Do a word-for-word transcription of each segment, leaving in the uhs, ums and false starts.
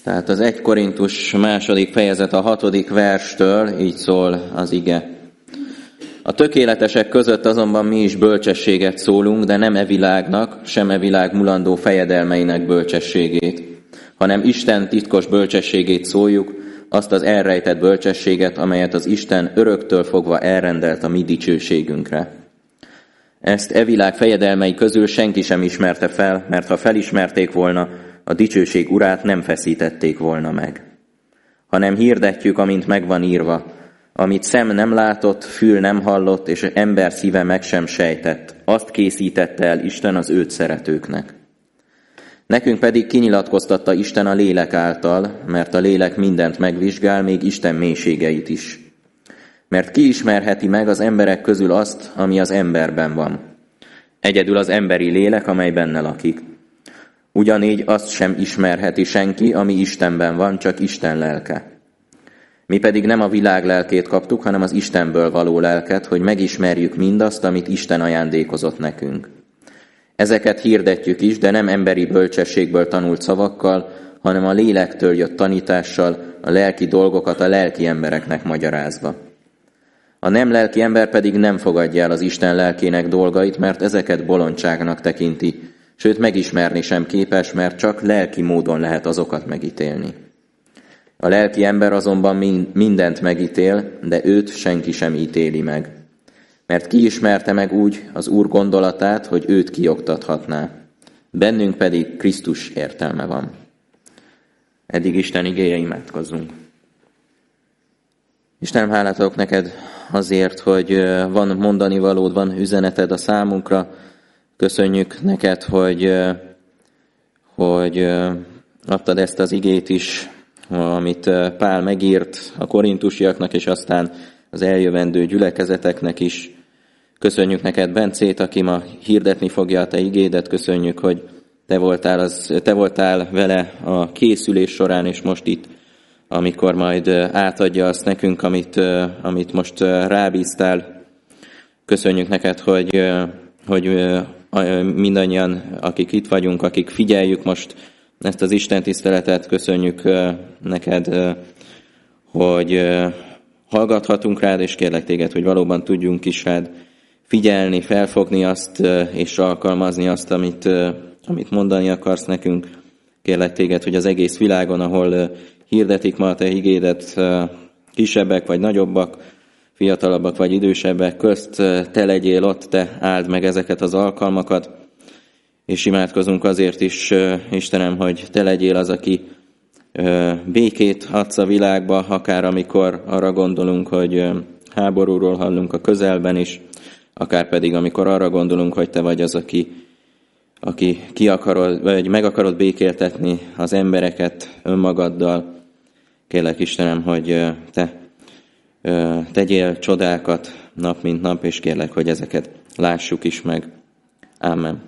Tehát az egy Korintus második fejezet a hatodik verstől így szól az ige. A tökéletesek között azonban mi is bölcsességet szólunk, de nem e világnak, sem e világ mulandó fejedelmeinek bölcsességét, hanem Isten titkos bölcsességét szóljuk, azt az elrejtett bölcsességet, amelyet az Isten öröktől fogva elrendelt a mi dicsőségünkre. Ezt e világ fejedelmei közül senki sem ismerte fel, mert ha felismerték volna, a dicsőség urát nem feszítették volna meg. Hanem hirdetjük, amint megvan írva, amit szem nem látott, fül nem hallott, és ember szíve meg sem sejtett. Azt készítette el Isten az őt szeretőknek. Nekünk pedig kinyilatkoztatta Isten a lélek által, mert a lélek mindent megvizsgál, még Isten mélységeit is. Mert ki ismerheti meg az emberek közül azt, ami az emberben van. Egyedül az emberi lélek, amely benne lakik. Ugyanígy azt sem ismerheti senki, ami Istenben van, csak Isten lelke. Mi pedig nem a világ lelkét kaptuk, hanem az Istenből való lelket, hogy megismerjük mindazt, amit Isten ajándékozott nekünk. Ezeket hirdetjük is, de nem emberi bölcsességből tanult szavakkal, hanem a lélektől jött tanítással, a lelki dolgokat a lelki embereknek magyarázva. A nem lelki ember pedig nem fogadja el az Isten lelkének dolgait, mert ezeket bolondságnak tekinti, sőt megismerni sem képes, mert csak lelki módon lehet azokat megítélni. A lelki ember azonban mindent megítél, de őt senki sem ítéli meg. Mert ki ismerte meg úgy az Úr gondolatát, hogy őt kioktathatná. Bennünk pedig Krisztus értelme van. Eddig Isten igéje, imádkozzunk. Istenem, hálát adok neked azért, hogy van mondani valód, van üzeneted a számunkra. Köszönjük neked, hogy, hogy adtad ezt az igét is, amit Pál megírt a korintusiaknak, és aztán az eljövendő gyülekezeteknek is. Köszönjük neked Bencét, aki ma hirdetni fogja a te igédet. Köszönjük, hogy te voltál, az, te voltál vele a készülés során, és most itt, amikor majd átadja azt nekünk, amit, amit most rábíztál. Köszönjük neked, hogy, hogy mindannyian, akik itt vagyunk, akik figyeljük most ezt az Isten tiszteletet, köszönjük neked, hogy hallgathatunk rád, és kérlek téged, hogy valóban tudjunk is rád figyelni, felfogni azt, és alkalmazni azt, amit, amit mondani akarsz nekünk. Kérlek téged, hogy az egész világon, ahol hirdetik ma a te igédet, kisebbek vagy nagyobbak, fiatalabbak vagy idősebbek közt, te legyél ott, te áld meg ezeket az alkalmakat, és imádkozunk azért is, Istenem, hogy te legyél az, aki békét adsz a világba, akár amikor arra gondolunk, hogy háborúról hallunk a közelben is, akár pedig amikor arra gondolunk, hogy te vagy az, aki, aki ki akarod, vagy meg akarod békéltetni az embereket önmagaddal. Kérlek, Istenem, hogy te tegyél csodákat nap mint nap, és kérlek, hogy ezeket lássuk is meg. Ámen.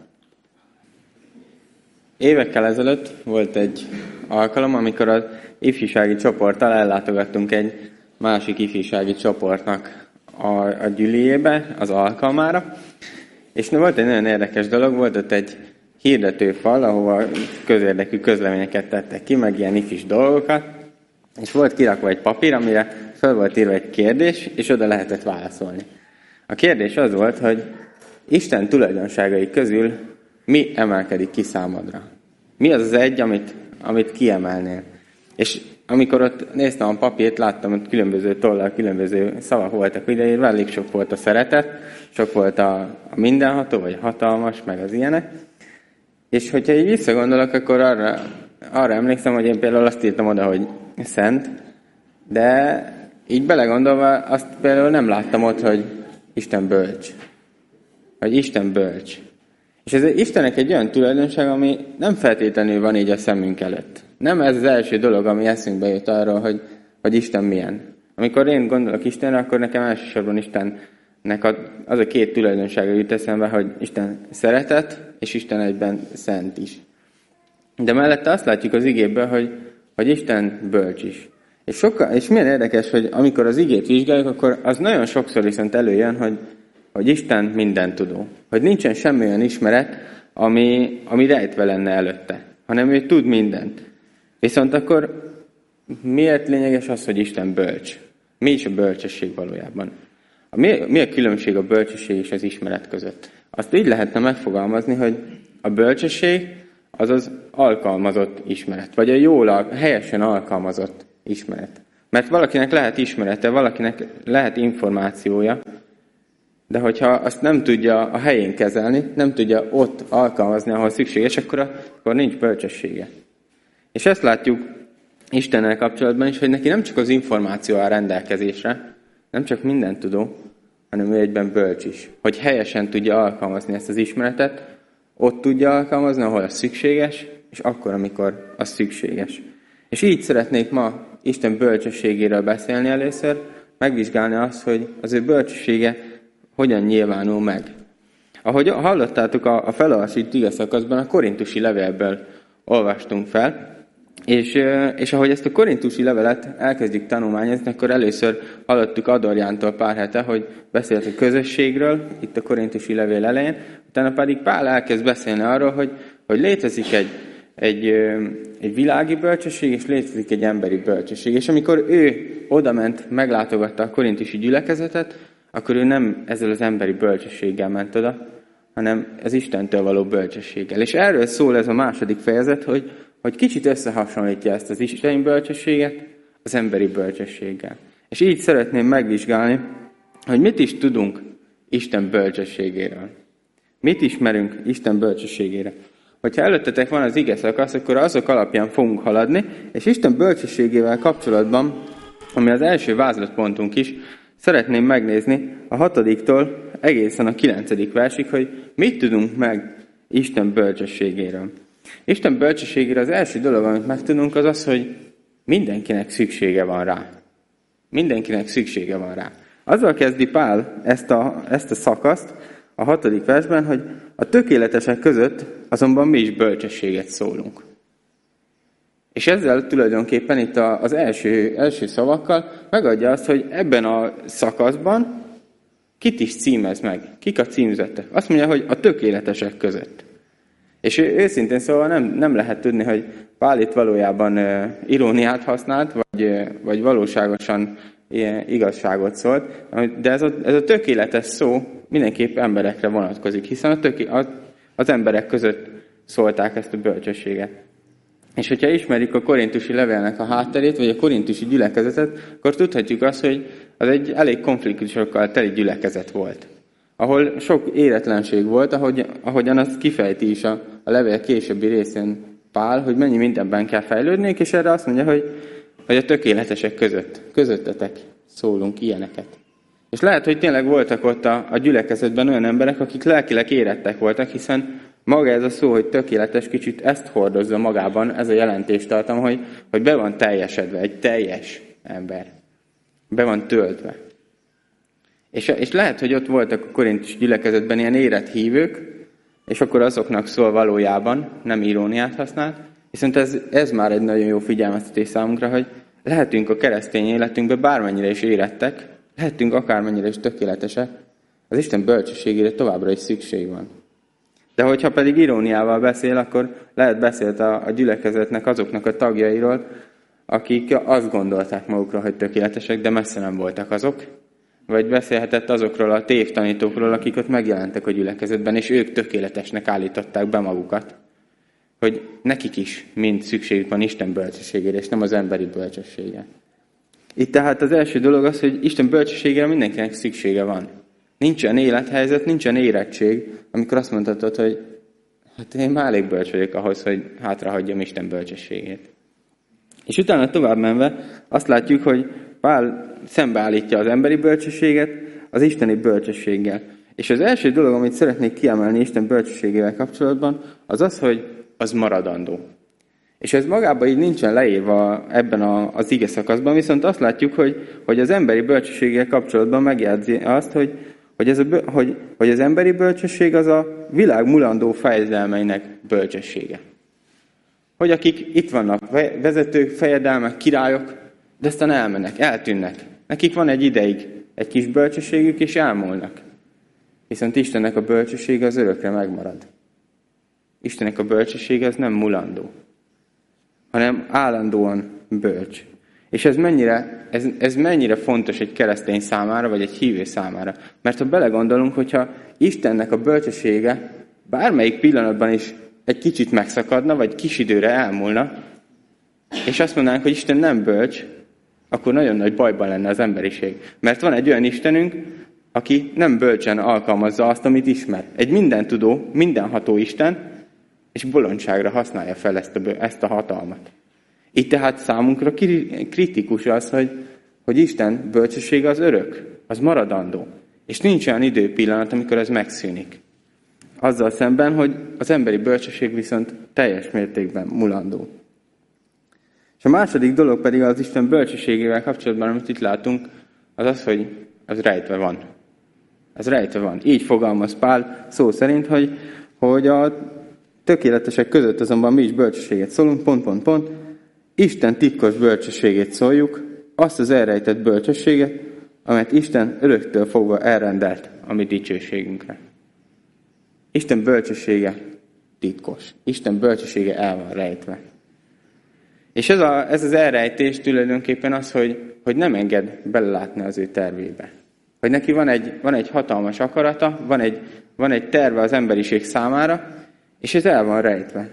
Évekkel ezelőtt volt egy alkalom, amikor az ifjúsági csoporttal ellátogattunk egy másik ifjúsági csoportnak a, a gyüliébe, az alkalmára. És volt egy nagyon érdekes dolog, volt ott egy hirdetőfal, ahova közérdekű közleményeket tettek ki, meg ilyen ifjús dolgokat. És volt kirakva egy papír, amire fel volt írva egy kérdés, és oda lehetett válaszolni. A kérdés az volt, hogy Isten tulajdonságai közül mi emelkedik ki számodra? Mi az az egy, amit, amit kiemelnél? És amikor ott néztem a papírt, láttam, hogy különböző tollal, különböző szavak voltak ideírva, elég sok volt a szeretet, sok volt a, a mindenható, vagy a hatalmas, meg az ilyenek. És hogyha így visszagondolok, akkor arra, arra emlékszem, hogy én például azt írtam oda, hogy szent, de így belegondolva azt például nem láttam ott, hogy Isten bölcs. Hogy Isten bölcs. És ez Istennek egy olyan tulajdonság, ami nem feltétlenül van így a szemünk előtt. Nem ez az első dolog, ami eszünkbe jut arról, hogy, hogy Isten milyen. Amikor én gondolok Istenre, akkor nekem elsősorban Istennek az a két tulajdonsága jut eszembe, hogy Isten szeretet, és Isten egyben szent is. De mellette azt látjuk az igéből, hogy, hogy Isten bölcs is. És, sokkal, és milyen érdekes, hogy amikor az igét vizsgáljuk, akkor az nagyon sokszor viszont előjön, hogy hogy Isten mindent tudó. Hogy nincsen semmi olyan ismeret, ami, ami rejtve lenne előtte, hanem ő tud mindent. Viszont akkor miért lényeges az, hogy Isten bölcs? Mi is a bölcsesség valójában? A mi, mi a különbség a bölcsesség és az ismeret között? Azt így lehetne megfogalmazni, hogy a bölcsesség az az alkalmazott ismeret, vagy a jól, helyesen alkalmazott ismeret. Mert valakinek lehet ismerete, valakinek lehet információja, de hogyha azt nem tudja a helyén kezelni, nem tudja ott alkalmazni, ahol szükséges, akkor, akkor nincs bölcsessége. És ezt látjuk Istennel kapcsolatban is, hogy neki nem csak az információ áll rendelkezésre, nem csak mindent tudó, hanem ő egyben bölcs is. Hogy helyesen tudja alkalmazni ezt az ismeretet, ott tudja alkalmazni, ahol az szükséges, és akkor, amikor az szükséges. És így szeretnék ma Isten bölcsességéről beszélni először, megvizsgálni azt, hogy az ő bölcsessége hogyan nyilvánul meg. Ahogy hallottátok a felolvasott igeszakaszban, a korintusi levélből olvastunk fel, és, és ahogy ezt a korintusi levelet elkezdjük tanulmányozni, akkor először hallottuk Adorjántól pár hete, hogy beszélt a közösségről, itt a korintusi levél elején, utána pedig Pál elkezd beszélni arról, hogy, hogy létezik egy, egy, egy világi bölcsesség, és létezik egy emberi bölcsesség. És amikor ő odament, meglátogatta a korintusi gyülekezetet, akkor ő nem ezzel az emberi bölcsességgel ment oda, hanem az Istentől való bölcsességgel. És erről szól ez a második fejezet, hogy, hogy kicsit összehasonlítja ezt az isteni bölcsességet az emberi bölcsességgel. És így szeretném megvizsgálni, hogy mit is tudunk Isten bölcsességéről. Mit ismerünk Isten bölcsességére. Hogyha előttetek van az ige szakasz, akkor azok alapján fogunk haladni, és Isten bölcsességével kapcsolatban, ami az első vázlatpontunk is, szeretném megnézni a hatodiktól egészen a kilencedik versig, hogy mit tudunk meg Isten bölcsességéről. Isten bölcsességére az első dolog, amit megtudunk, az az, hogy mindenkinek szüksége van rá. Mindenkinek szüksége van rá. Azzal kezdi Pál ezt a, ezt a szakaszt a hatodik versben, hogy a tökéletesek között azonban mi is bölcsességet szólunk. És ezzel tulajdonképpen itt az első, első szavakkal megadja azt, hogy ebben a szakaszban kit is címez meg, kik a címzettek. Azt mondja, hogy a tökéletesek között. És őszintén szóval nem, nem lehet tudni, hogy Pál itt valójában uh, iróniát használt, vagy, uh, vagy valóságosan uh, igazságot szólt, de ez a, ez a tökéletes szó mindenképp emberekre vonatkozik, hiszen a töké, az, az emberek között szólták ezt a bölcsességet. És hogyha ismerjük a korintusi levélnek a hátterét, vagy a korintusi gyülekezetet, akkor tudhatjuk azt, hogy az egy elég konfliktusokkal teli gyülekezet volt. Ahol sok éretlenség volt, ahogy, ahogyan azt kifejti is a, a levél későbbi részén Pál, hogy mennyi mindenben kell fejlődni, és erre azt mondja, hogy, hogy a tökéletesek között, közöttetek szólunk ilyeneket. És lehet, hogy tényleg voltak ott a, a gyülekezetben olyan emberek, akik lelkileg érettek voltak, hiszen maga ez a szó, hogy tökéletes, kicsit ezt hordozza magában, ez a jelentéstartalom, hogy, hogy be van teljesedve, egy teljes ember. Be van töltve. És, és lehet, hogy ott voltak a korintus gyülekezetben ilyen érett hívők, és akkor azoknak szól valójában, nem iróniát használt, viszont ez, ez már egy nagyon jó figyelmeztetés számunkra, hogy lehetünk a keresztény életünkben bármennyire is érettek, lehetünk akármennyire is tökéletesek, az Isten bölcsességére továbbra is szükség van. De hogyha pedig iróniával beszél, akkor lehet beszélt a, a gyülekezetnek azoknak a tagjairól, akik azt gondolták magukról, hogy tökéletesek, de messze nem voltak azok. Vagy beszélhetett azokról a tévtanítókról, akik ott megjelentek a gyülekezetben, és ők tökéletesnek állították be magukat. Hogy nekik is mind szükségük van Isten bölcsességére, és nem az emberi bölcsességre. Itt tehát az első dolog az, hogy Isten bölcsességére mindenkinek szüksége van. Nincsen élethelyzet, nincsen érettség, amikor azt mondhatod, hogy hát én már elég bölcs vagyok ahhoz, hogy hátrahagyjam Isten bölcsességét. És utána tovább menve azt látjuk, hogy Pál szembeállítja az emberi bölcsességet az isteni bölcsességgel. És az első dolog, amit szeretnék kiemelni Isten bölcsességével kapcsolatban, az az, hogy az maradandó. És ez magában így nincsen leírva ebben a, az ige szakaszban, viszont azt látjuk, hogy, hogy az emberi bölcsességgel kapcsolatban megjegyzi azt, hogy, hogy, ez a, hogy, hogy az emberi bölcsesség az a világ mulandó fejedelmeinek bölcsessége. Hogy akik itt vannak, vezetők, fejedelmek, királyok, de aztán elmennek, eltűnnek. Nekik van egy ideig egy kis bölcsességük, és elmúlnak. Viszont Istennek a bölcsessége az örökre megmarad. Istennek a bölcsessége az nem mulandó. hanem állandóan bölcs. És ez mennyire, ez, ez mennyire fontos egy keresztény számára, vagy egy hívő számára. Mert ha belegondolunk, hogyha Istennek a bölcsessége bármelyik pillanatban is egy kicsit megszakadna, vagy kis időre elmúlna, és azt mondanánk, hogy Isten nem bölcs, akkor nagyon nagy bajban lenne az emberiség. Mert van egy olyan Istenünk, aki nem bölcsen alkalmazza azt, amit ismer. Egy mindentudó, mindenható Isten, és bolondságra használja fel ezt a, ezt a hatalmat. Itt tehát számunkra kritikus az, hogy, hogy Isten bölcsessége az örök, az maradandó. És nincs olyan időpillanat, amikor ez megszűnik. Azzal szemben, hogy az emberi bölcsesség viszont teljes mértékben mulandó. És a második dolog pedig az Isten bölcsességével kapcsolatban, amit itt látunk, az az, hogy az rejtve van. Ez rejtve van. Így fogalmaz Pál szó szerint, hogy, hogy a tökéletesek között azonban mi is bölcsességet szólunk, pont, pont, pont. Isten titkos bölcsességét szóljuk, azt az elrejtett bölcsességet, amelyet Isten öröktől fogva elrendelt a mi dicsőségünkre. Isten bölcsessége titkos. Isten bölcsessége el van rejtve. És ez, a, ez az elrejtés tulajdonképpen az, hogy, hogy nem enged belelátni az ő tervébe. Hogy neki van egy, van egy hatalmas akarata, van egy, van egy terve az emberiség számára, és ez el van rejtve.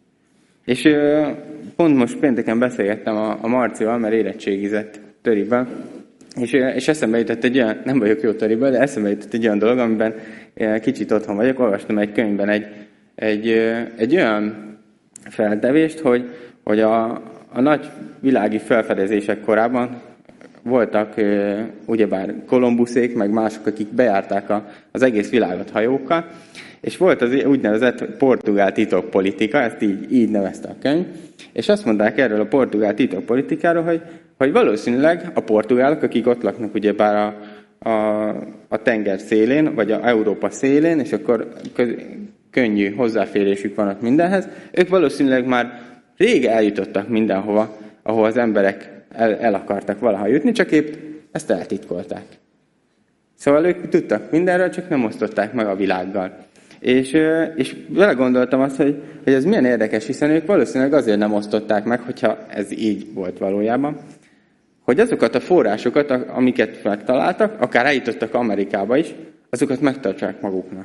És pont most pénteken beszélgettem a, a Marcival, mert érettségizett töriben, és, és eszembe jutott egy olyan, nem vagyok jó töriben, de eszembe jutott egy olyan dolog, amiben kicsit otthon vagyok, olvastam egy könyvben egy, egy, egy olyan feltevést, hogy, hogy a, a nagy világi felfedezések korában voltak ugyebár Kolumbuszék, meg mások, akik bejárták a, az egész világot hajókkal, és volt az úgynevezett portugál titokpolitika, ezt így, így nevezte a könyv, és azt mondták erről a portugál titokpolitikáról, hogy, hogy valószínűleg a portugálok, akik ott laknak ugyebár a, a, a tenger szélén, vagy a Európa szélén, és akkor köz, könnyű hozzáférésük van ott mindenhez, ők valószínűleg már rég eljutottak mindenhova, ahol az emberek el, el akartak valaha jutni, csak épp ezt eltitkolták. Szóval ők tudtak mindenről, csak nem osztották meg a világgal. És, és vele gondoltam azt, hogy, hogy ez milyen érdekes, hiszen ők valószínűleg azért nem osztották meg, hogyha ez így volt valójában, hogy azokat a forrásokat, amiket megtaláltak, akár eljutottak Amerikába is, azokat megtartsák maguknak.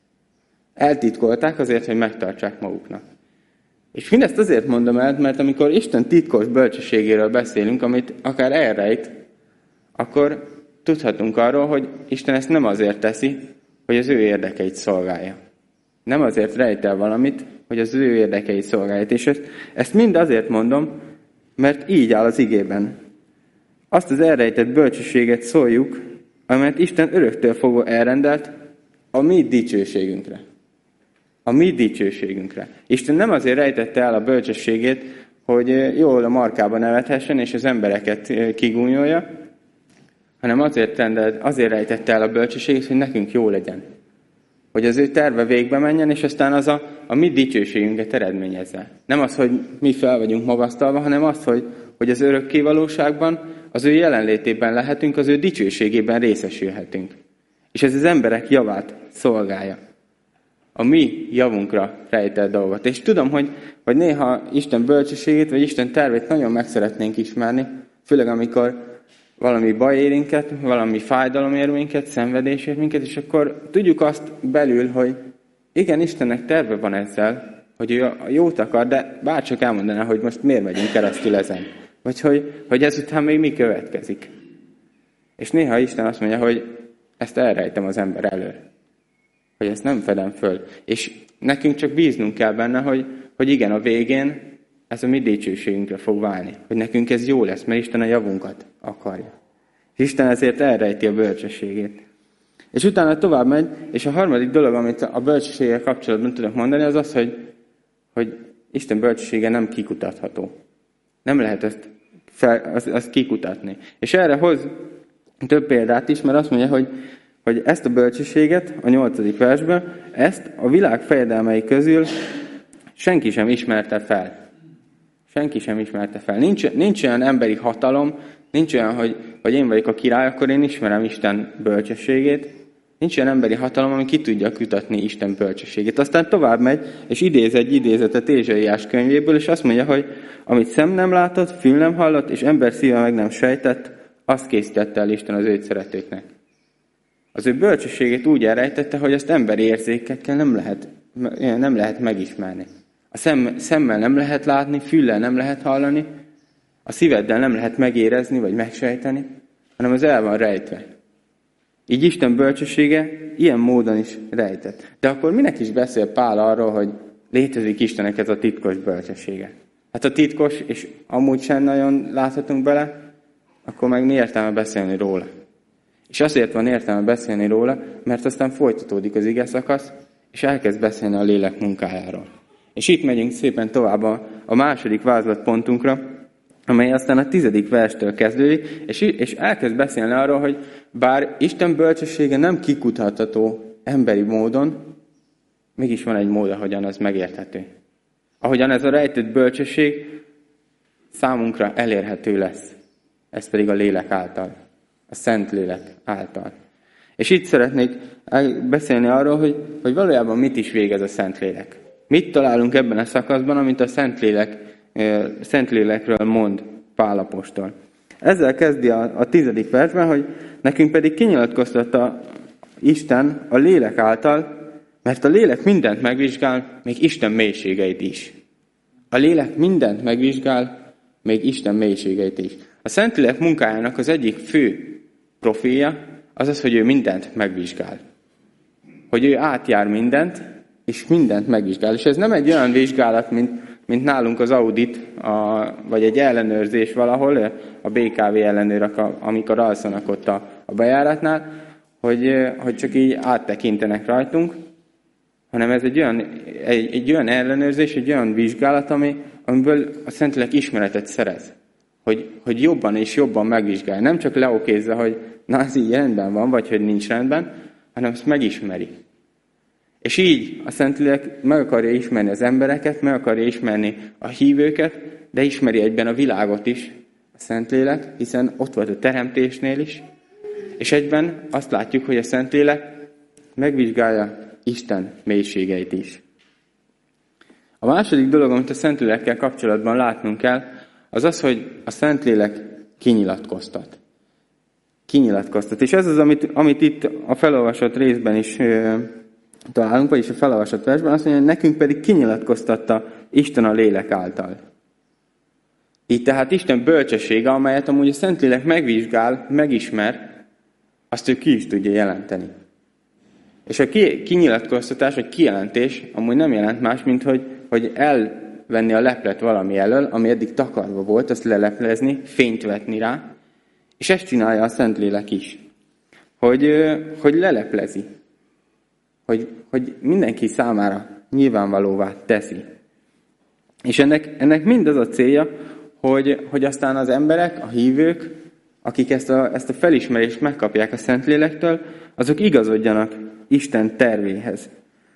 Eltitkolták azért, hogy megtartsák maguknak. És mindezt azért mondom el, mert amikor Isten titkos bölcsességéről beszélünk, amit akár elrejt, akkor tudhatunk arról, hogy Isten ezt nem azért teszi, hogy az ő érdekeit szolgálja. Nem azért rejt el valamit, hogy az ő érdekeit szolgálja. És ezt, ezt mind azért mondom, mert így áll az igében. Azt az elrejtett bölcsességet szóljuk, amelyet Isten öröktől fogva elrendelt a mi dicsőségünkre. A mi dicsőségünkre. Isten nem azért rejtette el a bölcsességét, hogy jól a markába nevethessen, és az embereket kigúnyolja, hanem azért, rendelt, azért rejtette el a bölcsességét, hogy nekünk jó legyen. Hogy az ő terve végbe menjen, és aztán az a, a mi dicsőségünket eredményezze. Nem az, hogy mi fel vagyunk magasztalva, hanem az, hogy, hogy az örökké valóságban, az ő jelenlétében lehetünk, az ő dicsőségében részesülhetünk. És ez az emberek javát szolgálja. A mi javunkra rejtett dolgot. És tudom, hogy, hogy néha Isten bölcsességét, vagy Isten tervét nagyon meg szeretnénk ismerni, főleg amikor valami baj ér minket, valami fájdalom ér minket, szenvedés ér minket, és akkor tudjuk azt belül, hogy igen, Istennek terve van ezzel, hogy ő a jót akar, de bárcsak elmondaná, hogy most miért megyünk keresztül ezen. Vagy hogy, hogy ezután még mi következik. És néha Isten azt mondja, hogy ezt elrejtem az ember elől. Hogy ezt nem fedem föl. És nekünk csak bíznunk kell benne, hogy, hogy igen, a végén ez a mi dicsőségünkre fog válni. Hogy nekünk ez jó lesz, mert Isten a javunkat akarja. És Isten ezért elrejti a bölcsességét. És utána tovább megy, és a harmadik dolog, amit a bölcsességgel kapcsolatban tudok mondani, az az, hogy, hogy Isten bölcsessége nem kikutatható. Nem lehet ezt, fel, azt, azt kikutatni. És erre hoz több példát is, mert azt mondja, hogy, hogy ezt a bölcsességet, a nyolcadik versben, ezt a világ fejedelmei közül senki sem ismerte fel. Senki sem ismerte fel. Nincs, nincs olyan emberi hatalom, nincs olyan, hogy, hogy én vagyok a király, akkor én ismerem Isten bölcsességét. Nincs olyan emberi hatalom, ami ki tudja kutatni Isten bölcsességét. Aztán tovább megy, és idéz egy idézetet Ézsaiás könyvéből, és azt mondja, hogy amit szem nem látott, fül nem hallott, és ember szíve meg nem sejtett, azt készítette el Isten az őt szeretőknek. Az ő bölcsességét úgy elrejtette, hogy azt emberi érzékekkel nem lehet, nem lehet megismerni. A szem, szemmel nem lehet látni, füllel nem lehet hallani, a szíveddel nem lehet megérezni, vagy megsejteni, hanem az el van rejtve. Így Isten bölcsessége ilyen módon is rejtett. De akkor minek is beszél Pál arról, hogy létezik Istennek ez a titkos bölcsessége? Hát a titkos, és amúgy sem nagyon láthatunk bele, akkor meg mi értelme beszélni róla? És azért van értelme beszélni róla, mert aztán folytatódik az ige szakasz, és elkezd beszélni a lélek munkájáról. És itt megyünk szépen tovább a, a második vázlatpontunkra, amely aztán a tizedik verstől kezdődik, és, és elkezd beszélni arról, hogy bár Isten bölcsessége nem kikutatható emberi módon, mégis van egy mód, ahogyan az megérthető. Ahogyan ez a rejtett bölcsesség számunkra elérhető lesz. Ez pedig a lélek által. A Szent Lélek által. És itt szeretnék beszélni arról, hogy, hogy valójában mit is végez a Szentlélek. Mit találunk ebben a szakaszban, amit a Szentlélek, Szentlélekről mond Pál apostol. Ezzel kezdi a, a tizedik versben, hogy nekünk pedig kinyilatkoztatta Isten a lélek által, mert a lélek mindent megvizsgál, még Isten mélységeit is. A lélek mindent megvizsgál, még Isten mélységeit is. A Szentlélek munkájának az egyik fő profilja az az, hogy ő mindent megvizsgál. Hogy ő átjár mindent, és mindent megvizsgál. És ez nem egy olyan vizsgálat, mint, mint nálunk az audit, a, vagy egy ellenőrzés valahol, a bé ká vé ellenőrök, amikor alszanak ott a, a bejáratnál, hogy, hogy csak így áttekintenek rajtunk, hanem ez egy olyan, egy, egy olyan ellenőrzés, egy olyan vizsgálat, ami, amiből a Szentlélek ismeretet szerez. Hogy, hogy jobban és jobban megvizsgálja. Nem csak leokézza, hogy na, ez így rendben van, vagy hogy nincs rendben, hanem ezt megismeri. És így a Szentlélek meg akarja ismerni az embereket, meg akarja ismerni a hívőket, de ismeri egyben a világot is a Szentlélek, hiszen ott volt a teremtésnél is. És egyben azt látjuk, hogy a Szentlélek megvizsgálja Isten mélységeit is. A második dolog, amit a Szentlélekkel kapcsolatban látnunk kell, az az, hogy a Szentlélek kinyilatkoztat. Kinyilatkoztat. És ez az, amit, amit itt a felolvasott részben is ö, találunk, vagyis a felolvasott versben, azt mondja, hogy nekünk pedig kinyilatkoztatta Isten a lélek által. Így tehát Isten bölcsessége, amelyet amúgy a Szentlélek megvizsgál, megismer, azt ő ki is tudja jelenteni. És a kinyilatkoztatás, vagy kijelentés amúgy nem jelent más, mint hogy, hogy elvenni a leplet valami elől, ami eddig takarva volt, azt leleplezni, fényt vetni rá, és ezt csinálja a Szentlélek is. Hogy, hogy leleplezi. Hogy, hogy mindenki számára nyilvánvalóvá teszi. És ennek, ennek mind az a célja, hogy, hogy aztán az emberek, a hívők, akik ezt a, ezt a felismerést megkapják a Szentlélektől, azok igazodjanak Isten tervéhez.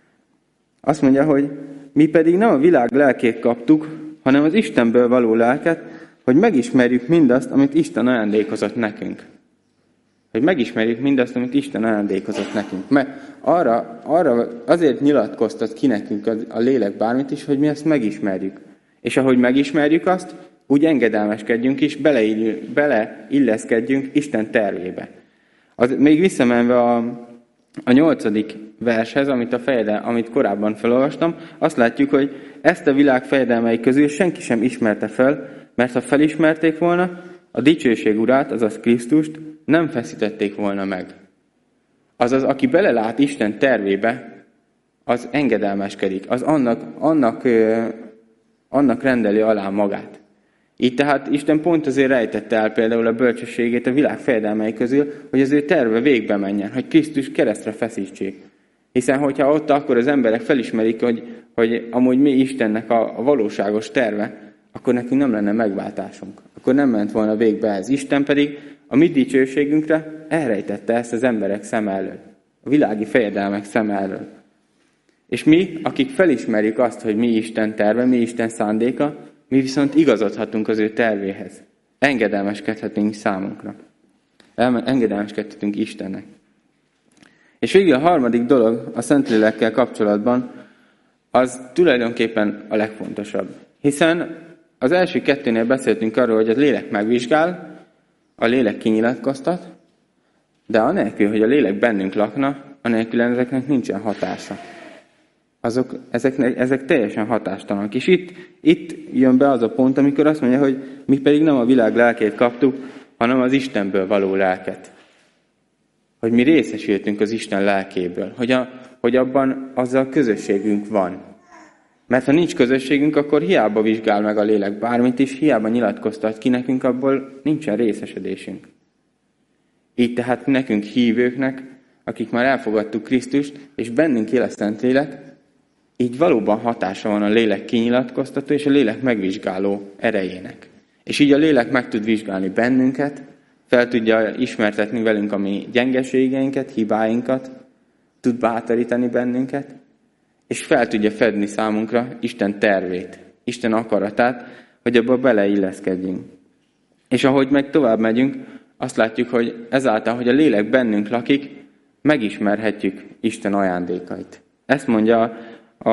Azt mondja, hogy mi pedig nem a világ lelkét kaptuk, hanem az Istenből való lelket, hogy megismerjük mindazt, amit Isten ajándékozott nekünk. Hogy megismerjük mindazt, amit Isten ajándékozott nekünk. Mert arra, arra azért nyilatkoztat ki nekünk a, a lélek bármit is, hogy mi ezt megismerjük. És ahogy megismerjük azt, úgy engedelmeskedjünk is, beleilleszkedjünk bele illeszkedjünk Isten tervébe. Az, még visszamenve a, a nyolcadik vershez, amit, a fejede, amit korábban felolvastam, azt látjuk, hogy ezt a világ fejedelmei közül senki sem ismerte fel, mert ha felismerték volna, a dicsőség urát, azaz Krisztust nem feszítették volna meg. Azaz, aki belelát Isten tervébe, az engedelmeskedik, az annak, annak, ö, annak rendeli alá magát. Így tehát Isten pont azért rejtette el például a bölcsességét a világ fejedelmei közül, hogy az ő terve végbe menjen, hogy Krisztus keresztre feszítsék. Hiszen, hogyha ott akkor az emberek felismerik, hogy, hogy amúgy mi Istennek a, a valóságos terve, akkor nekünk nem lenne megváltásunk. Akkor nem ment volna végbe ez. Isten pedig a mi dicsőségünkre elrejtette ezt az emberek szem elől. A világi fejedelmek szem elől. És mi, akik felismerjük azt, hogy mi Isten terve, mi Isten szándéka, mi viszont igazodhatunk az ő tervéhez. Engedelmeskedhetünk számunkra. Engedelmeskedhetünk Istennek. És végül a harmadik dolog a Szentlélekkel kapcsolatban, az tulajdonképpen a legfontosabb. Hiszen az első kettőnél beszéltünk arról, hogy a lélek megvizsgál, a lélek kinyilatkoztat, de anélkül, hogy a lélek bennünk lakna, anélkül ezeknek nincsen hatása. Azok, ezeknek, ezek teljesen hatástalanak. És itt, itt jön be az a pont, amikor azt mondja, hogy mi pedig nem a világ lelkét kaptuk, hanem az Istenből való lelket. Hogy mi részesültünk az Isten lelkéből. Hogy, a, hogy abban azzal közösségünk van. Mert ha nincs közösségünk, akkor hiába vizsgál meg a lélek bármit is, hiába nyilatkoztat ki nekünk, abból nincsen részesedésünk. Így tehát nekünk hívőknek, akik már elfogadtuk Krisztust, és bennünk él a Szentlélek, így valóban hatása van a lélek kinyilatkoztató és a lélek megvizsgáló erejének. És így a lélek meg tud vizsgálni bennünket, fel tudja ismertetni velünk a mi gyengeségeinket, hibáinkat, tud bátorítani bennünket, és fel tudja fedni számunkra Isten tervét, Isten akaratát, hogy abba beleilleszkedjünk. És ahogy meg tovább megyünk, azt látjuk, hogy ezáltal, hogy a lélek bennünk lakik, megismerhetjük Isten ajándékait. Ezt mondja a,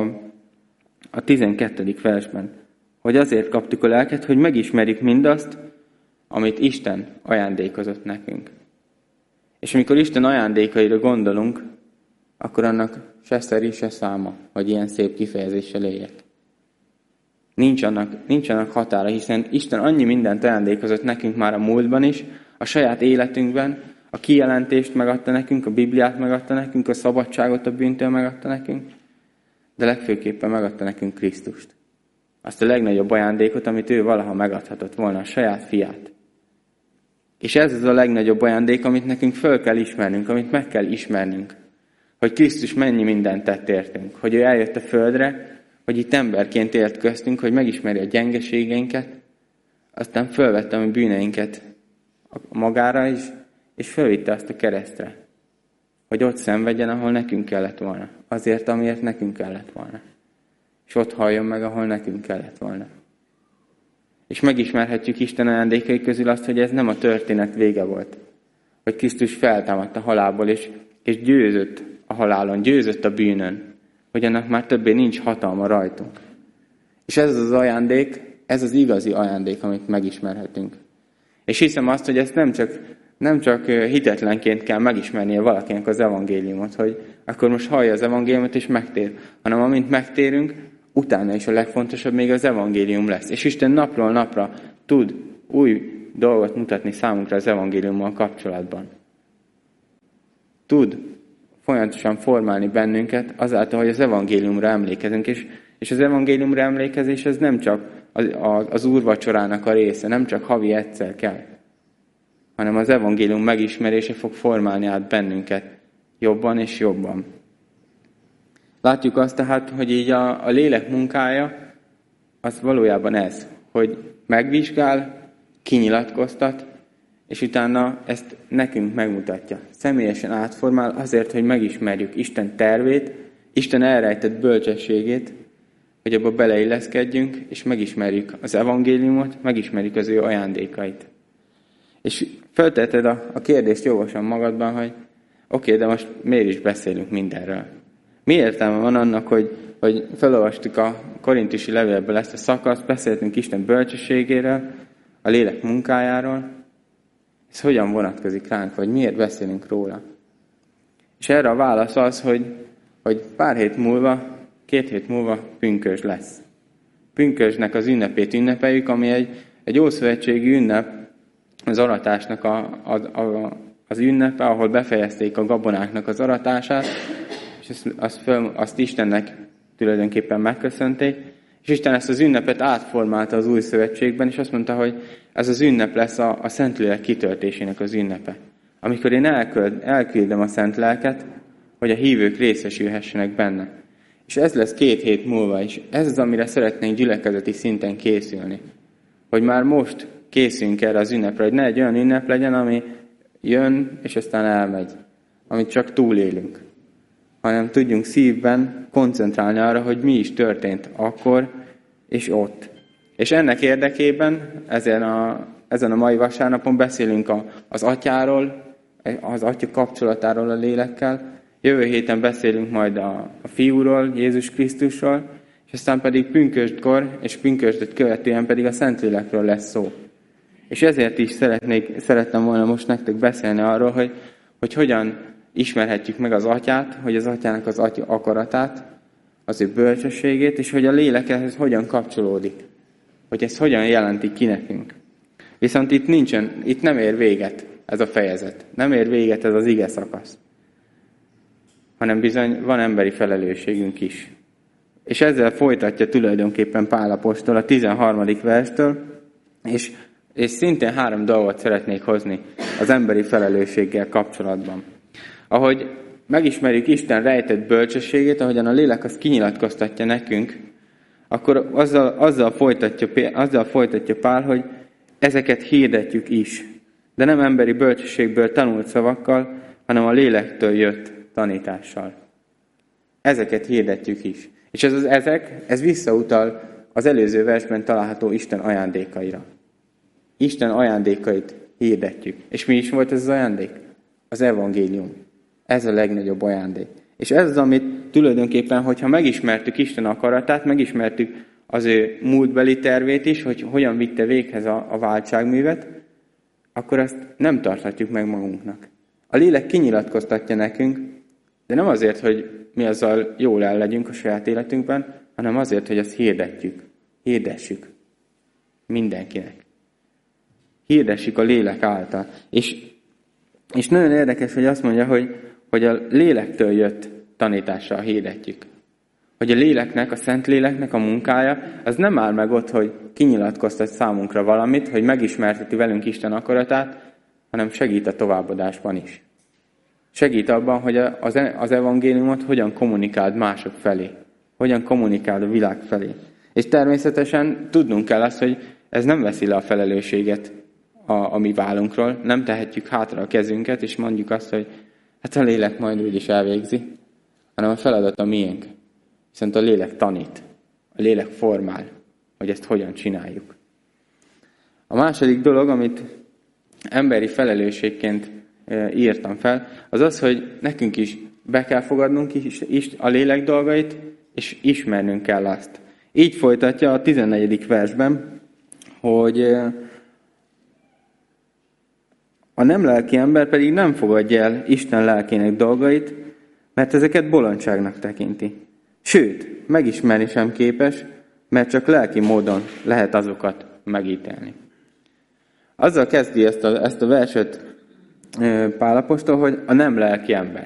a tizenkettedik versben, hogy azért kaptuk a lelket, hogy megismerjük mindazt, amit Isten ajándékozott nekünk. És amikor Isten ajándékaira gondolunk, akkor annak se szeri, se száma, hogy ilyen szép kifejezéssel éljek. Nincs annak, nincs annak határa, hiszen Isten annyi mindent ajándékozott nekünk már a múltban is, a saját életünkben, a kijelentést megadta nekünk, a Bibliát megadta nekünk, a szabadságot a bűntől megadta nekünk, de legfőképpen megadta nekünk Krisztust. Azt a legnagyobb ajándékot, amit ő valaha megadhatott volna, a saját fiát. És ez az a legnagyobb ajándék, amit nekünk föl kell ismernünk, amit meg kell ismernünk. Hogy Krisztus mennyi mindent tett értünk. Hogy ő eljött a földre, hogy itt emberként élt köztünk, hogy megismeri a gyengeségeinket, aztán fölvette a mi bűneinket magára is, és fölvitte azt a keresztre. Hogy ott szenvedjen, ahol nekünk kellett volna. Azért, amiért nekünk kellett volna. És ott halljon meg, ahol nekünk kellett volna. És megismerhetjük Isten ajándékai közül azt, hogy ez nem a történet vége volt. Hogy Krisztus feltámadt a halálból, és, és győzött a halálon, győzött a bűnön. Hogy annak már többé nincs hatalma rajtunk. És ez az ajándék, ez az igazi ajándék, amit megismerhetünk. És hiszem azt, hogy ezt nem csak, nem csak hitetlenként kell megismernie valakinek az evangéliumot, hogy akkor most hallja az evangéliumot és megtér, hanem amint megtérünk, utána is a legfontosabb még az evangélium lesz. És Isten napról napra tud új dolgot mutatni számunkra az evangéliummal kapcsolatban. Tud folyamatosan formálni bennünket azáltal, hogy az evangéliumra emlékezünk. És, és az evangéliumra emlékezés ez nem csak az, az, az úrvacsorának a része, nem csak havi egyszer kell, hanem az evangélium megismerése fog formálni át bennünket jobban és jobban. Látjuk azt tehát, hogy így a, a lélek munkája az valójában ez, hogy megvizsgál, kinyilatkoztat, és utána ezt nekünk megmutatja. Személyesen átformál azért, hogy megismerjük Isten tervét, Isten elrejtett bölcsességét, hogy abba beleilleszkedjünk, és megismerjük az evangéliumot, megismerjük az ő ajándékait. És feltetted a, a kérdést jogosan magadban, hogy oké, okay, de most miért is beszélünk mindenről? Mi értelme van annak, hogy, hogy felolvastuk a korintusi levélből ezt a szakaszt, beszéltünk Isten bölcsességéről, a lélek munkájáról, ez hogyan vonatkozik ránk, vagy miért beszélünk róla? És erre a válasz az, hogy, hogy pár hét múlva, két hét múlva pünkösd lesz. Pünkösdnek az ünnepét ünnepeljük, ami egy, egy ószövetségi ünnep, az aratásnak a, a, a, az ünnepe, ahol befejezték a gabonáknak az aratását, és azt, azt, föl, azt Istennek tulajdonképpen megköszönték, és Isten ezt az ünnepet átformálta az új szövetségben, és azt mondta, hogy ez az ünnep lesz a, a Szentlélek kitöltésének az ünnepe. Amikor én elköld, elküldöm a Szent Lelket, hogy a hívők részesülhessenek benne. És ez lesz két hét múlva is. Ez az, amire szeretnénk gyülekezeti szinten készülni. Hogy már most készüljünk erre az ünnepre, hogy ne egy olyan ünnep legyen, ami jön, és aztán elmegy. Amit csak túlélünk. Hanem tudjunk szívben koncentrálni arra, hogy mi is történt akkor és ott. És ennek érdekében ezen a, ezen a mai vasárnapon beszélünk a, az Atyáról, az Atya kapcsolatáról a lélekkel. Jövő héten beszélünk majd a, a Fiúról, Jézus Krisztusról, és aztán pedig pünköstkor, és pünköstöt követően pedig a Szentlélekről lesz szó. És ezért is szeretnék, szerettem volna most nektek beszélni arról, hogy, hogy hogyan ismerhetjük meg az Atyát, hogy az Atyának az Atya akaratát, az ő bölcsességét, és hogy a lélek ehhez hogyan kapcsolódik. Hogy ez hogyan jelenti ki nekünk. Viszont itt nincsen, itt nem ér véget ez a fejezet. Nem ér véget ez az ige szakasz. Hanem bizony van emberi felelősségünk is. És ezzel folytatja tulajdonképpen Pál apostol a tizenharmadik verstől, és, és szintén három dolgot szeretnék hozni az emberi felelősséggel kapcsolatban. Ahogy megismerjük Isten rejtett bölcsességét, ahogyan a lélek azt kinyilatkoztatja nekünk, akkor azzal, azzal, folytatja, azzal folytatja Pál, hogy ezeket hirdetjük is. De nem emberi bölcsességből tanult szavakkal, hanem a lélektől jött tanítással. Ezeket hirdetjük is. És ez az ezek, ez visszautal az előző versben található Isten ajándékaira. Isten ajándékait hirdetjük. És mi is volt ez az ajándék? Az evangélium. Ez a legnagyobb ajándék. És ez az, amit tulajdonképpen, hogyha megismertük Isten akaratát, megismertük az ő múltbeli tervét is, hogy hogyan vitte véghez a, a váltságművet, akkor ezt nem tarthatjuk meg magunknak. A lélek kinyilatkoztatja nekünk, de nem azért, hogy mi azzal jól el legyünk a saját életünkben, hanem azért, hogy ezt hirdetjük. Hirdessük. Mindenkinek. Hirdessük a lélek által. És, és nagyon érdekes, hogy azt mondja, hogy, hogy a lélektől jött tanítással hirdetjük. Hogy a léleknek, a Szentléleknek a munkája, az nem áll meg ott, hogy kinyilatkoztat számunkra valamit, hogy megismerteti velünk Isten akaratát, hanem segít a továbbadásban is. Segít abban, hogy az, az evangéliumot hogyan kommunikáld mások felé. Hogyan kommunikáld a világ felé. És természetesen tudnunk kell azt, hogy ez nem veszi le a felelősséget a, a mi vállunkról. Nem tehetjük hátra a kezünket, és mondjuk azt, hogy hát a lélek majd úgyis elvégzi, hanem a feladat a miénk. Viszont a lélek tanít, a lélek formál, hogy ezt hogyan csináljuk. A második dolog, amit emberi felelősségként írtam fel, az az, hogy nekünk is be kell fogadnunk is, is a lélek dolgait, és ismernünk kell azt. Így folytatja a tizennegyedik versben, hogy a nem lelki ember pedig nem fogadja el Isten lelkének dolgait, mert ezeket bolondságnak tekinti. Sőt, megismerni sem képes, mert csak lelki módon lehet azokat megítélni. Azzal kezdi ezt a, ezt a verset Pál apostol, hogy a nem lelki ember.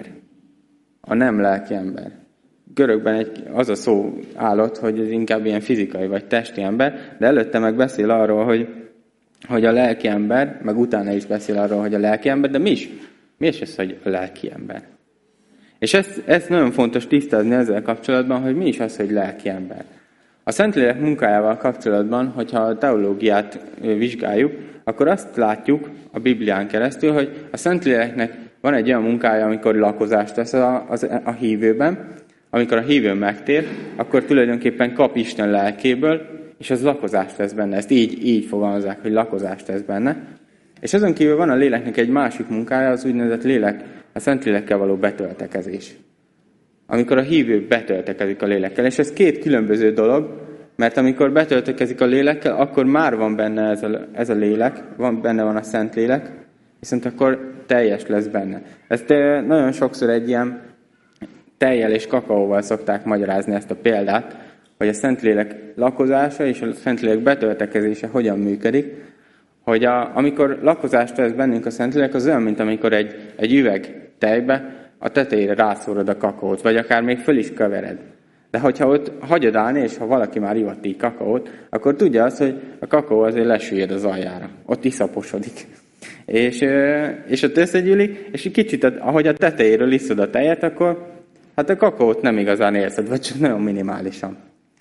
A nem lelki ember. Görögben egy, az a szó állott, hogy ez inkább ilyen fizikai vagy testi ember, de előtte meg beszél arról, hogy, hogy a lelki ember, meg utána is beszél arról, hogy a lelki ember, de mi is? Mi is ez, hogy a lelki ember? És ezt, ezt nagyon fontos tisztázni ezzel kapcsolatban, hogy mi is az, hogy lelki ember. A Szentlélek munkájával kapcsolatban, hogyha a teológiát vizsgáljuk, akkor azt látjuk a Biblián keresztül, hogy a Szentléleknek van egy olyan munkája, amikor lakozást tesz a, a, a hívőben, amikor a hívő megtér, akkor tulajdonképpen kap Isten lelkéből, és az lakozást tesz benne. Ezt így, így fogalmazzák, hogy lakozást tesz benne. És azon kívül van a léleknek egy másik munkája, az úgynevezett lélek, a Szentlélekkel való betöltekezés. Amikor a hívő betöltekezik a lélekkel. És ez két különböző dolog, mert amikor betöltekezik a lélekkel, akkor már van benne ez a, ez a lélek, van, benne van a Szentlélek, viszont akkor teljes lesz benne. Ezt nagyon sokszor egy ilyen tejjel és kakaóval szokták magyarázni ezt a példát, hogy a Szentlélek lakozása és a Szentlélek betöltekezése hogyan működik, hogy a, amikor lakozást tesz bennünk a Szentlélek, az olyan, mint amikor egy, egy üveg tejbe a tetejére rászórod a kakaót, vagy akár még föl is kevered. De hogyha ott hagyod állni, és ha valaki már ivott így kakaót, akkor tudja azt, hogy a kakaó azért lesüllyed az aljára. Ott iszaposodik. És, és ott összegyűlik, és egy kicsit, ahogy a tetejéről iszod a tejet, akkor hát a kakaót nem igazán érzed, vagy csak nagyon minimálisan.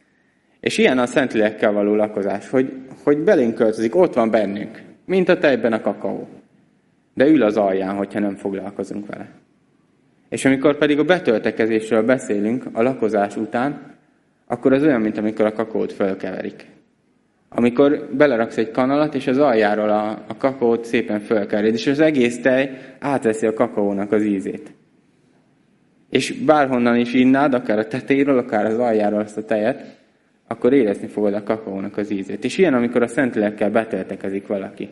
És ilyen a Szentlélekkel való lakozás, hogy, hogy belénk költözik, ott van bennünk, mint a tejben a kakaó. De ül az alján, hogyha nem foglalkozunk vele. És amikor pedig a betöltekezésről beszélünk a lakozás után, akkor az olyan, mint amikor a kakaót fölkeverik. Amikor beleraksz egy kanalat, és az aljáról a, a kakaót szépen fölkered, és az egész tej átveszi a kakaónak az ízét. És bárhonnan is innád, akár a tetejéről, akár az aljáról azt a tejet, akkor érezni fogod a kakaónak az ízét. És ilyen, amikor a Szentlélekkel betöltekezik valaki.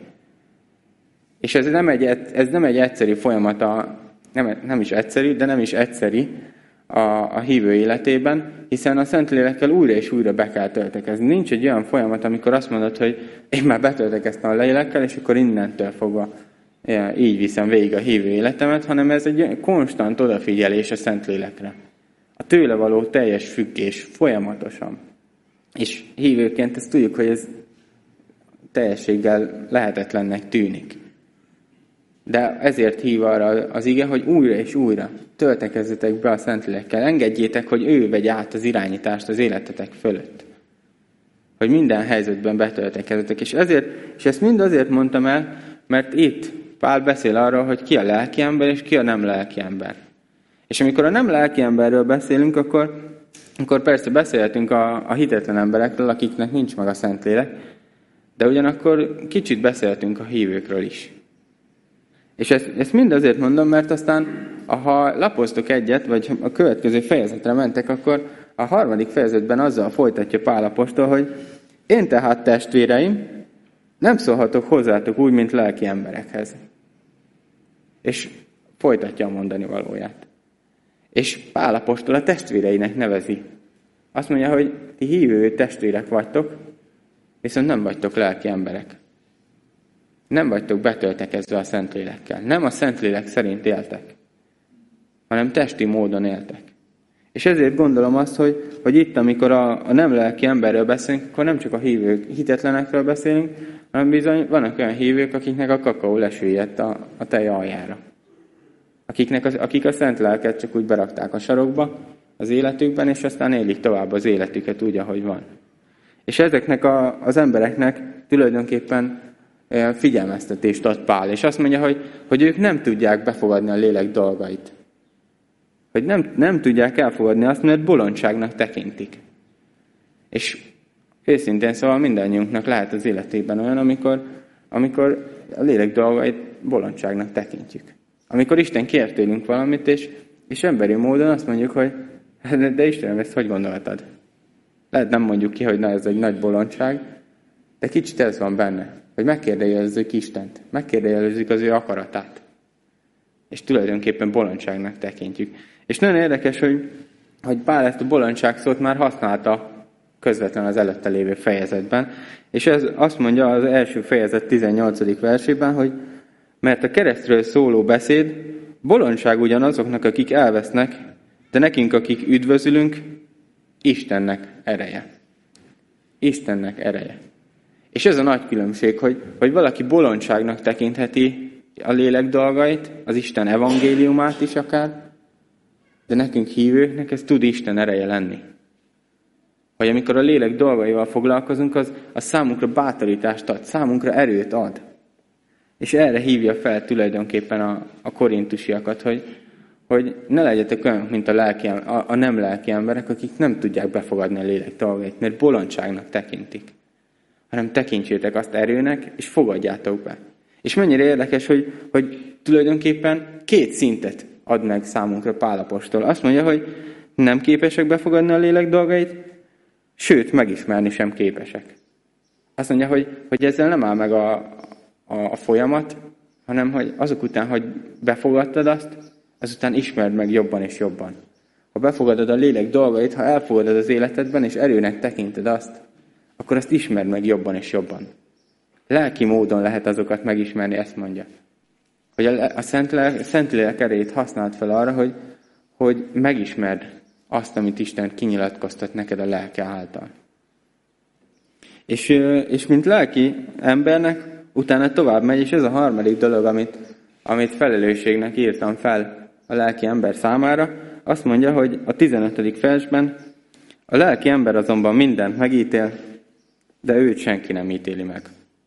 És ez nem egy, ez nem egy egyszerű folyamat, a, nem, nem is egyszerű, de nem is egyszerű a, a hívő életében, hiszen a Szentlélekkel újra és újra be kell töltekezni. Nincs egy olyan folyamat, amikor azt mondod, hogy én már betöltekeztem a lélekkel, és akkor innentől fogva így viszem végig a hívő életemet, hanem ez egy konstant odafigyelés a Szentlélekre. A tőle való teljes függés folyamatosan. És hívőként ezt tudjuk, hogy ez teljességgel lehetetlennek tűnik. De ezért hív arra az ige, hogy újra és újra töltekezzetek be a Szentlélekkel. Engedjétek, hogy ő vegye át az irányítást az életetek fölött. Hogy minden helyzetben betöltekezzetek. És, ezért, és ezt mind azért mondtam el, mert itt Pál beszél arról, hogy ki a lelki ember, és ki a nem lelki ember. És amikor a nem lelki emberről beszélünk, akkor, akkor persze beszélhetünk a, a hitetlen emberekről, akiknek nincs meg a Szentlélek, de ugyanakkor kicsit beszélhetünk a hívőkről is. És ezt, ezt mind azért mondom, mert aztán, ha lapoztok egyet, vagy a következő fejezetre mentek, akkor a harmadik fejezetben azzal folytatja Pál apostol, hogy én tehát testvéreim, nem szólhatok hozzátok úgy, mint lelki emberekhez. És folytatja a mondani valóját. És Pál apostol a testvéreinek nevezi. Azt mondja, hogy ti hívő testvérek vagytok, viszont nem vagytok lelki emberek. Nem vagytok betöltekezve a Szentlélekkel. Nem a Szentlélek szerint éltek, hanem testi módon éltek. És ezért gondolom azt, hogy, hogy itt, amikor a, a nem lelki emberről beszélünk, akkor nem csak a hívők, hitetlenekről beszélünk, hanem bizony vannak olyan hívők, akiknek a kakaó lesüllyedt a, a tej aljára. Akiknek az, akik a szent lelket csak úgy berakták a sarokba az életükben, és aztán élik tovább az életüket úgy, ahogy van. És ezeknek a, az embereknek tulajdonképpen figyelmeztetést ad Pál, és azt mondja, hogy, hogy ők nem tudják befogadni a lélek dolgait. Hogy nem, nem tudják elfogadni azt, mert bolondságnak tekintik. És őszintén szóval mindannyiunknak lehet az életében olyan, amikor, amikor a lélek dolgait bolondságnak tekintjük. Amikor Isten kér tőlünk valamit, és, és emberi módon azt mondjuk, hogy de, de Istenem, ezt hogy gondoltad? Lehet nem mondjuk ki, hogy na, ez egy nagy bolondság, de kicsit ez van benne, hogy megkérdőjelezzük Istent, megkérdőjelezzük az ő akaratát. És tulajdonképpen bolondságnak tekintjük. És nagyon érdekes, hogy, hogy Pál ezt a bolondság szót már használta közvetlenül az előtte lévő fejezetben. És ez azt mondja az első fejezet tizennyolcadik versében, hogy mert a keresztről szóló beszéd bolondság ugyanazoknak, akik elvesznek, de nekünk, akik üdvözülünk, Istennek ereje. Istennek ereje. És ez a nagy különbség, hogy, hogy valaki bolondságnak tekintheti a lélek dolgait, az Isten evangéliumát is akár, de nekünk hívőknek ez tud Isten ereje lenni. Hogy amikor a lélek dolgaival foglalkozunk, az, az számunkra bátorítást ad, számunkra erőt ad. És erre hívja fel tulajdonképpen a, a korintusiakat, hogy, hogy ne legyetek olyanok, mint a, lelki, a, a nem lelki emberek, akik nem tudják befogadni a lélek dolgait, mert bolondságnak tekintik. Hanem tekintsétek azt erőnek, és fogadjátok be. És mennyire érdekes, hogy, hogy tulajdonképpen két szintet ad meg számunkra Pál apostol. Azt mondja, hogy nem képesek befogadni a lélek dolgait, sőt, megismerni sem képesek. Azt mondja, hogy, hogy ezzel nem áll meg a, a, a folyamat, hanem hogy azok után, hogy befogadtad azt, azután ismerd meg jobban és jobban. Ha befogadod a lélek dolgait, ha elfogadod az életedben, és erőnek tekinted azt, akkor azt ismerd meg jobban és jobban. Lelki módon lehet azokat megismerni, ezt mondja. Hogy a, a Szentlélek, Szentlélek erejét használd fel arra, hogy, hogy megismerd azt, amit Isten kinyilatkoztat neked a lelke által. És, és mint lelki embernek utána tovább megy, és ez a harmadik dolog, amit, amit felelősségnek írtam fel a lelki ember számára, azt mondja, hogy a tizenötödik versben a lelki ember azonban mindent megítél, de őt senki nem ítéli meg.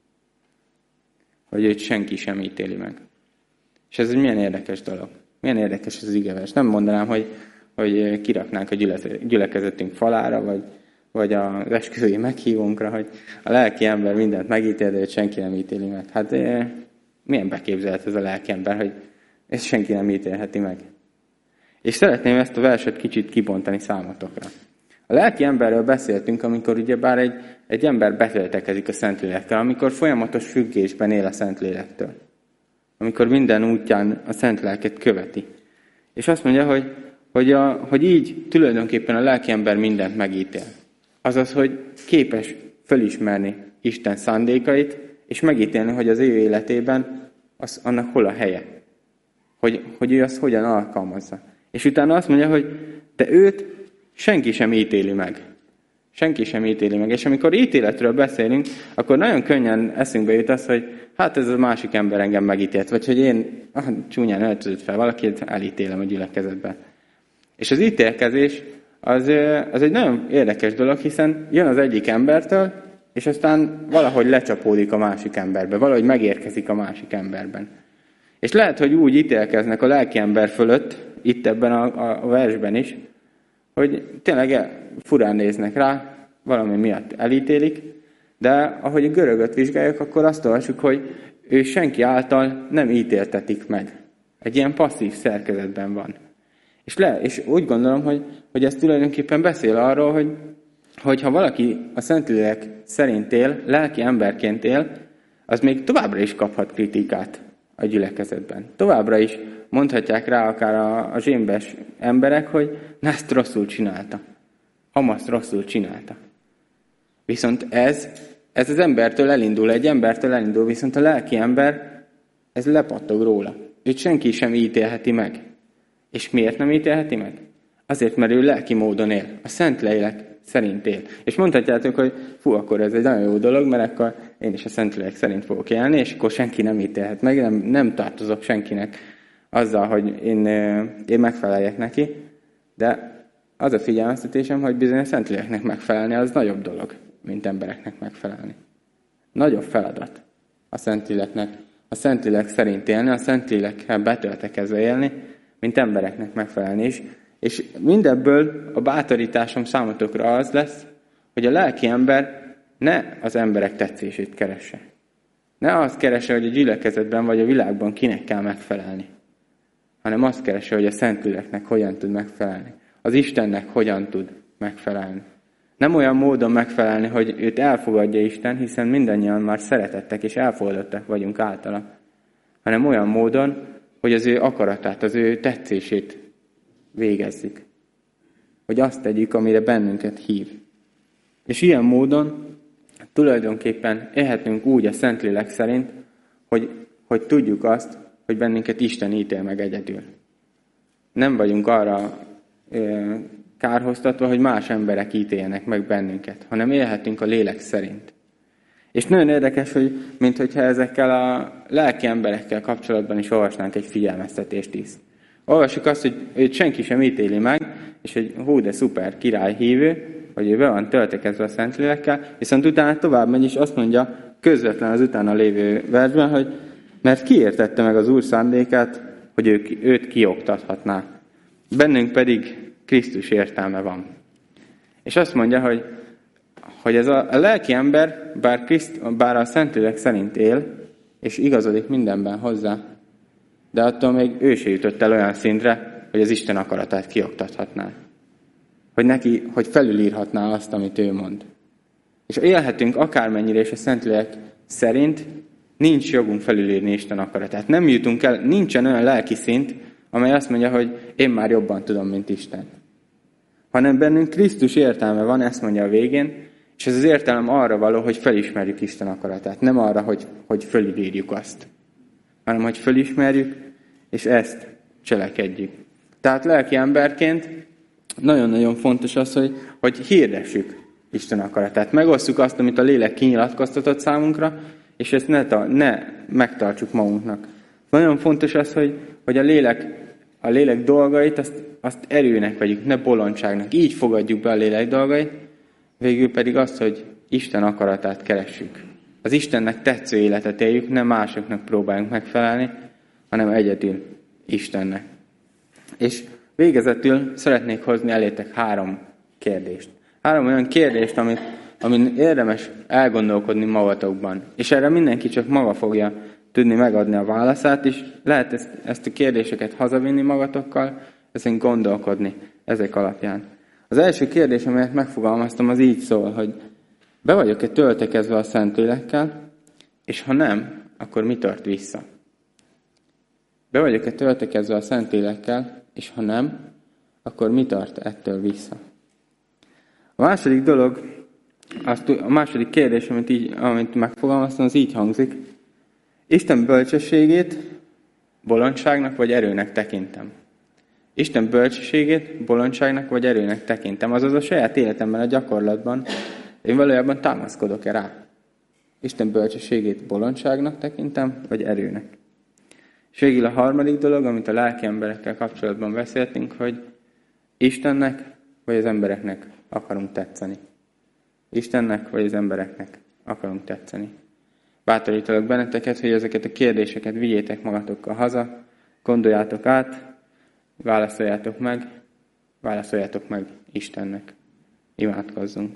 Hogy őt senki sem ítéli meg. És ez egy milyen érdekes dolog. Milyen érdekes ez az igevers. Nem mondanám, hogy, hogy kiraknánk a gyülekezetünk falára, vagy, vagy az esküvői meghívónkra, hogy a lelki ember mindent megítél, de senki nem ítéli meg. Hát milyen beképzelt ez a lelki ember, hogy ezt senki nem ítélheti meg. És szeretném ezt a verset kicsit kibontani számotokra. A lelki emberről beszéltünk, amikor ugyebár egy, egy ember betöltekezik a Szentlélekkel, amikor folyamatos függésben él a Szentlélektől. Amikor minden útján a Szentléleket követi. És azt mondja, hogy, hogy, a, hogy így tulajdonképpen a lelki ember mindent megítél. Azaz, hogy képes fölismerni Isten szándékait, és megítélni, hogy az ő életében az, annak hol a helye. Hogy, hogy ő azt hogyan alkalmazza. És utána azt mondja, hogy de őt senki sem ítéli meg. Senki sem ítéli meg. És amikor ítéletről beszélünk, akkor nagyon könnyen eszünkbe jut az, hogy hát ez a másik ember engem megítélt, vagy hogy én ah, csúnyán öltözött fel valakit, elítélem a gyülekezetben. És az ítélkezés az, az egy nagyon érdekes dolog, hiszen jön az egyik embertől, és aztán valahogy lecsapódik a másik emberbe, valahogy megérkezik a másik emberben. És lehet, hogy úgy ítélkeznek a lelki ember fölött, itt ebben a, a versben is, hogy tényleg furán néznek rá, valami miatt elítélik, de ahogy a görögöt vizsgáljuk, akkor azt olvassuk, hogy ő senki által nem ítéltetik meg. Egy ilyen passzív szerkezetben van. És, le, és úgy gondolom, hogy, hogy ez tulajdonképpen beszél arról, hogy, hogy ha valaki a Szentlélek szerint él, lelki emberként él, az még továbbra is kaphat kritikát a gyülekezetben. Továbbra is mondhatják rá akár a, a zsémbes emberek, hogy na, ezt rosszul csinálta. Hamaszt rosszul csinálta. Viszont ez, ez az embertől elindul, egy embertől elindul, viszont a lelki ember, ez lepattog róla. Őt senki sem ítélheti meg. És miért nem ítélheti meg? Azért, mert ő lelki módon él. A Szentlélek szerint él. És mondhatjátok, hogy fú, akkor ez egy nagyon jó dolog, mert akkor én is a Szentlélek szerint fogok élni, és akkor senki nem ítélhet meg, nem, nem tartozok senkinek azzal, hogy én, én megfeleljek neki, de az a figyelmeztetésem, hogy bizony a Szentléleknek megfelelni, az nagyobb dolog, mint embereknek megfelelni. Nagyobb feladat a Szentléleknek, a Szentlélek szerint élni, a Szentlélekkel betöltekezve élni, mint embereknek megfelelni is. És mindebből a bátorításom számotokra az lesz, hogy a lelki ember ne az emberek tetszését keresse. Ne azt keresse, hogy a gyülekezetben vagy a világban kinek kell megfelelni, hanem azt keresse, hogy a Szentléleknek hogyan tud megfelelni. Az Istennek hogyan tud megfelelni. Nem olyan módon megfelelni, hogy őt elfogadja Isten, hiszen mindannyian már szeretettek és elfogadottak vagyunk általa, hanem olyan módon, hogy az ő akaratát, az ő tetszését végezzük. Hogy azt tegyük, amire bennünket hív. És ilyen módon tulajdonképpen élhetünk úgy a Szentlélek szerint, hogy, hogy tudjuk azt, hogy bennünket Isten ítél meg egyedül. Nem vagyunk arra ö, kárhoztatva, hogy más emberek ítéljenek meg bennünket, hanem élhetünk a lélek szerint. És nagyon érdekes, hogy minthogyha ezekkel a lelki emberekkel kapcsolatban is olvasnánk egy figyelmeztetést is. Olvassuk azt, hogy őt senki sem ítéli meg, és hogy hú, de szuper, király hívő, hogy ő be van töltekezve a Szentlélekkel, viszont utána tovább megy, és azt mondja közvetlen az utána lévő versben, hogy mert ki értette meg az Úr szándékát, hogy ő, őt kioktathatná. Bennünk pedig Krisztus értelme van. És azt mondja, hogy, hogy ez a, a lelki ember, bár, Kriszt, bár a Szentlélek szerint él, és igazodik mindenben hozzá, de attól még ő se jutott el olyan szintre, hogy az Isten akaratát kioktathatná. Hogy neki, hogy felülírhatná azt, amit ő mond. És élhetünk akármennyire, és a Szentlélek szerint nincs jogunk felülírni Isten akaratát. Nem jutunk el, nincsen olyan lelki szint, amely azt mondja, hogy én már jobban tudom, mint Isten. Hanem bennünk Krisztus értelme van, ezt mondja a végén, és ez az értelem arra való, hogy felismerjük Isten akaratát. Nem arra, hogy, hogy fölülírjuk azt, hanem hogy felismerjük, és ezt cselekedjük. Tehát lelki emberként nagyon-nagyon fontos az, hogy, hogy hirdessük Isten akaratát. Megosszuk azt, amit a lélek kinyilatkoztatott számunkra, és ezt ne, ta, ne megtartsuk magunknak. Nagyon fontos az, hogy, hogy a, lélek, a lélek dolgait, azt, azt erőnek vegyük, ne bolondságnak. Így fogadjuk be a lélek dolgait, végül pedig azt, hogy Isten akaratát keressük. Az Istennek tetsző életet éljük, nem másoknak próbáljunk megfelelni, hanem egyedül Istennek. És végezetül szeretnék hozni elétek három kérdést. Három olyan kérdést, amit, amin érdemes elgondolkodni magatokban. És erre mindenki csak maga fogja tudni megadni a válaszát, és lehet ezt, ezt a kérdéseket hazavinni magatokkal, ezen gondolkodni ezek alapján. Az első kérdés, amelyet megfogalmaztam, az így szól, hogy be vagyok-e töltekezve a Szentlélekkel, és ha nem, akkor mi tart vissza? Be vagyok-e töltekezve a Szentlélekkel, és ha nem, akkor mi tart ettől vissza? A második dolog, azt, a második kérdés, amit, így, amit megfogalmaztam, az így hangzik. Isten bölcsességét bolondságnak vagy erőnek tekintem. Isten bölcsességét bolondságnak vagy erőnek tekintem. Azaz a saját életemben, a gyakorlatban én valójában támaszkodok-e rá. Isten bölcsességét bolondságnak tekintem, vagy erőnek. És végül a harmadik dolog, amit a lelki emberekkel kapcsolatban beszéltünk, hogy Istennek vagy az embereknek akarunk tetszeni. Istennek vagy az embereknek akarunk tetszeni. Bátorítalak benneteket, hogy ezeket a kérdéseket vigyétek magatokkal haza, gondoljátok át, válaszoljátok meg, válaszoljátok meg Istennek. Imádkozzunk.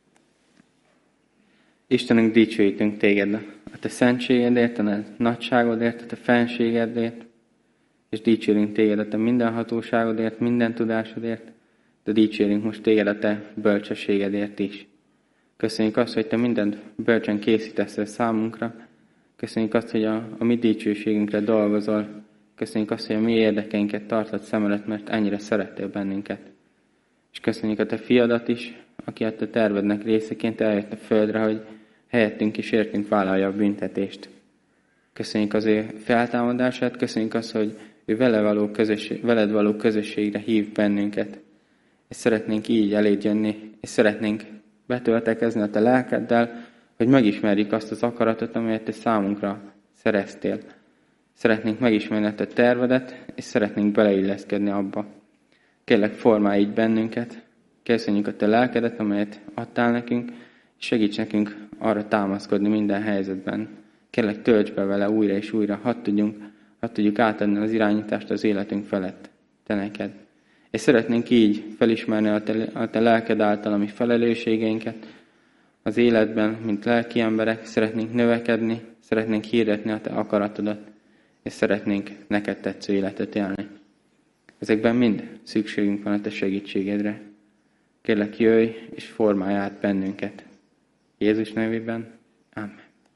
Istenünk, dicsőítünk téged a te szentségedért, a nagyságodért, a te fenségedért, és dicsérünk téged a te mindenhatóságodért, minden tudásodért, de dicsérünk most téged a te bölcsességedért is. Köszönjük azt, hogy te mindent bölcsen készítesz el számunkra. Köszönjük azt, hogy a, a mi dicsőségünkre dolgozol. Köszönjük azt, hogy a mi érdekeinket tartod szem előtt, mert ennyire szerettél bennünket. És köszönjük a te fiadat is, aki a te tervednek részeként eljött a földre, hogy helyettünk is értünk vállalja a büntetést. Köszönjük az ő feltámadását, köszönjük azt, hogy ő vele való közösség, veled való közösségre hív bennünket. És szeretnénk így eléd jönni, és szeretnénk betöltekezni a te lelkeddel, hogy megismerjük azt az akaratot, amelyet te számunkra szereztél. Szeretnénk megismerni a te tervedet, és szeretnénk beleilleszkedni abba. Kérlek, formálj így bennünket, köszönjük a te lelkedet, amelyet adtál nekünk, és segíts nekünk arra támaszkodni minden helyzetben. Kérlek, tölts be vele újra és újra, hadd tudjunk, hadd tudjuk átadni az irányítást az életünk felett, te neked. És szeretnénk így felismerni a te, a te lelked által a mi felelősségeinket az életben, mint lelki emberek, szeretnénk növekedni, szeretnénk hirdetni a te akaratodat, és szeretnénk neked tetsző életet élni. Ezekben mind szükségünk van a te segítségedre. Kérlek, jöjj és formálj át bennünket. Jézus nevében. Amen.